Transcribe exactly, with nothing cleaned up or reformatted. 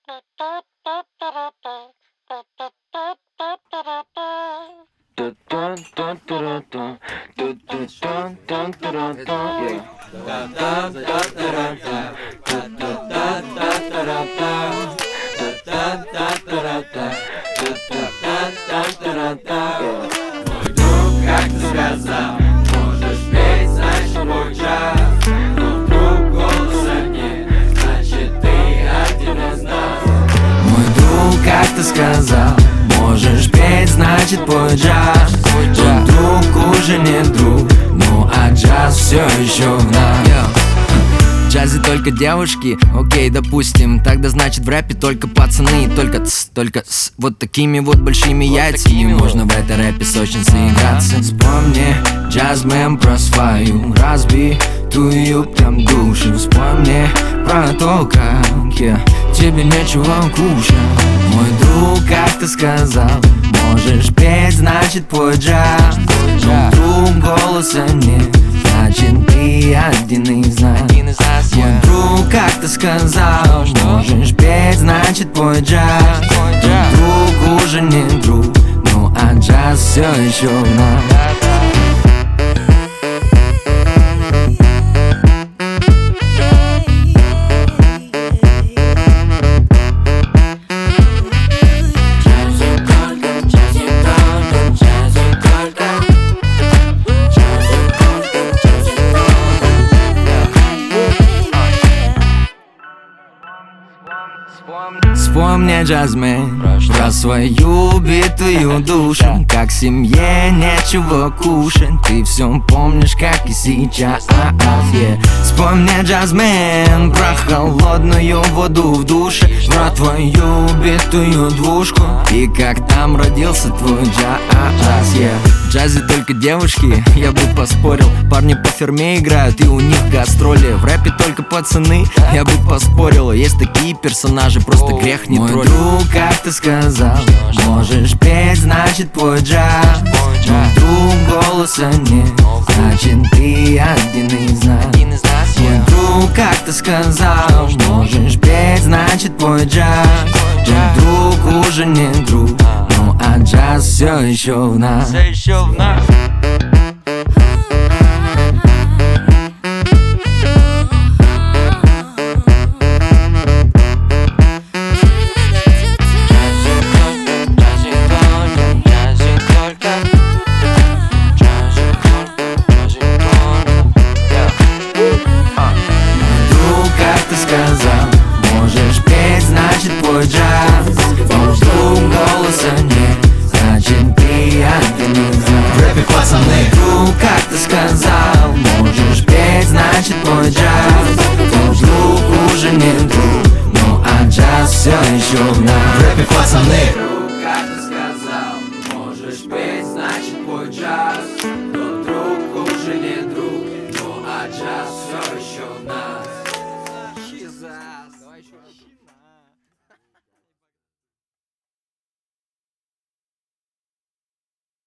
Мой друг как-то сказал: можешь петь, значит мой час. Но вдруг голоса нет, значит ты один из нас. Мой друг как-то сказал: можешь петь, значит твой джаз. Но друг уже не друг, ну а джаз все еще в нас. В джазе только девушки, окей, допустим. Тогда значит в рэпе только пацаны. Только ц, только с, вот такими вот большими вот яйцами можно вот в этой рэпе сочно заиграться. Вспомни, джазмен, про свою разбитую прям душу. Вспомни про то, как я тебе нечего кушать. Мой друг как-то сказал: можешь петь, значит твой джаз. Но вдруг голоса нет, значит ты один из нас. Мой друг как-то сказал: можешь петь, значит твой джаз. Но друг уже не друг, ну а джаз все еще в нас. Вспомни, джазмен, про свою битую душу. Как семье нечего кушать, ты все помнишь, как и сейчас. yeah. Вспомни, джазмен, про холодную воду в душе, про твою битую двушку и как там родился твой джаз. yeah. В джазе только девушки, я бы поспорил. Парни по ферме играют, и у них гастроли. В рэпе только пацаны, я бы поспорил. Есть такие персонажи, просто грех не троллить. Мой друг как-то сказал: можешь петь, значит твой джаз. Но вдруг голоса нет, значит ты один из нас. Мой друг как-то сказал: можешь петь, значит твой джаз. Но друг уже не друг, ну а джаз все еще в нас. Сказал: можешь петь, значит твой джаз. Но вдруг голоса нет, значит ты один из нас. В рэпе пацаны. Друг как-то сказал: можешь петь, значит твой джаз. Но вдруг уже не друг, ну а джаз все еще в нас. В рэпе пацаны.